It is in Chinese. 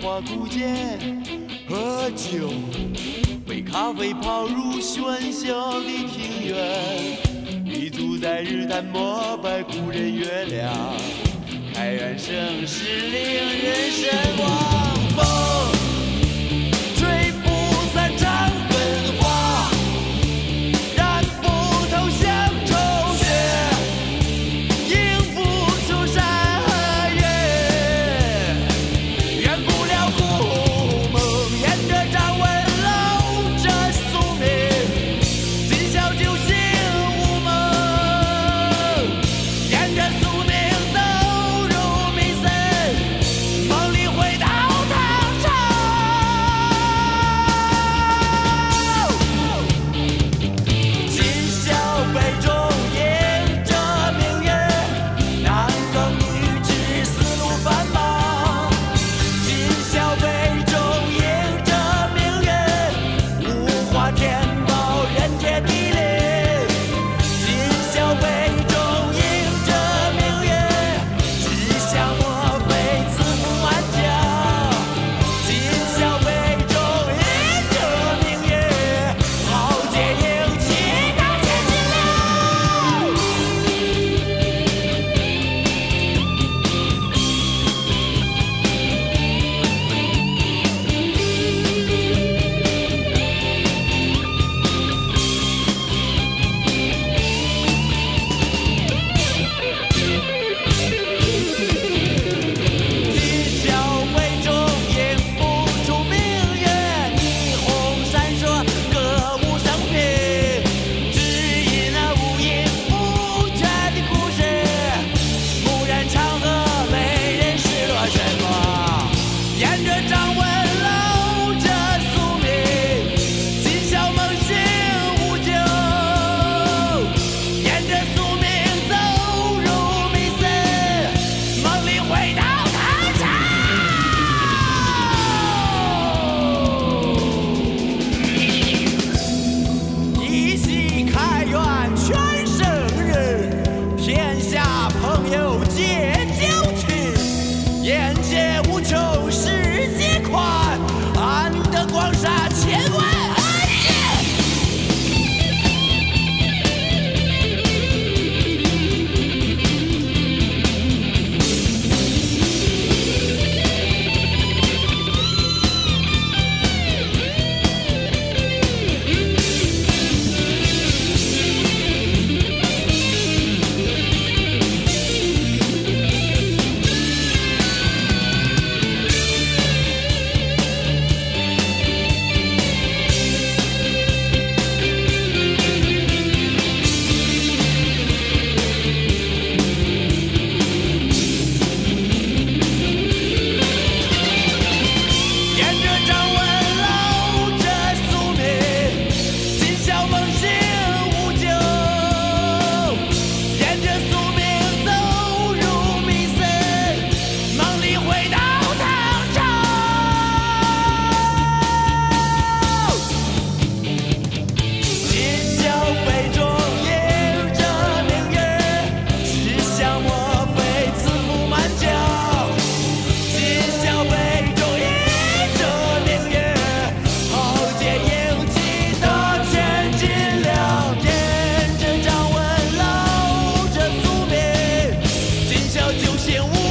花古剑，喝酒，杯咖啡泡入喧嚣的庭院，立足在日坛膜拜故人月亮，开元盛世令人神往。风吹不散长根花，染不透乡愁血，映不出山河月，圆不了故梦，沿着张文楼这宿命，今宵酒醒无梦，沿着宿命走入迷森，梦里回到唐朝。今宵杯中映着明月，男耕女织丝路繁忙。今宵杯中映着明月，五花填饱人杰地灵。今宵杯中映着明月，只想莫非慈父满江。今宵杯中映着明月，豪杰英气大千斤了。今宵杯中映不出明月，霓虹闪烁，歌舞升平，只因那无影无绝的故事，蓦然长河，美人失落神光。沿着张文楼这宿命，今宵梦醒无酒，沿着宿命走入迷森，梦里回到唐朝。一夕开元全盛日，天下朋友皆交亲，眼界无穷世界宽，安得广厦千万安间。沿着张文楼这宿命，今宵梦醒无酒，沿着宿命走入迷森，梦里回到唐朝。今宵杯中映着明月，只想莫非慈父满江。今宵杯中映着明月，豪杰英气大千斤两，沿着张文楼这宿命，今宵酒醒无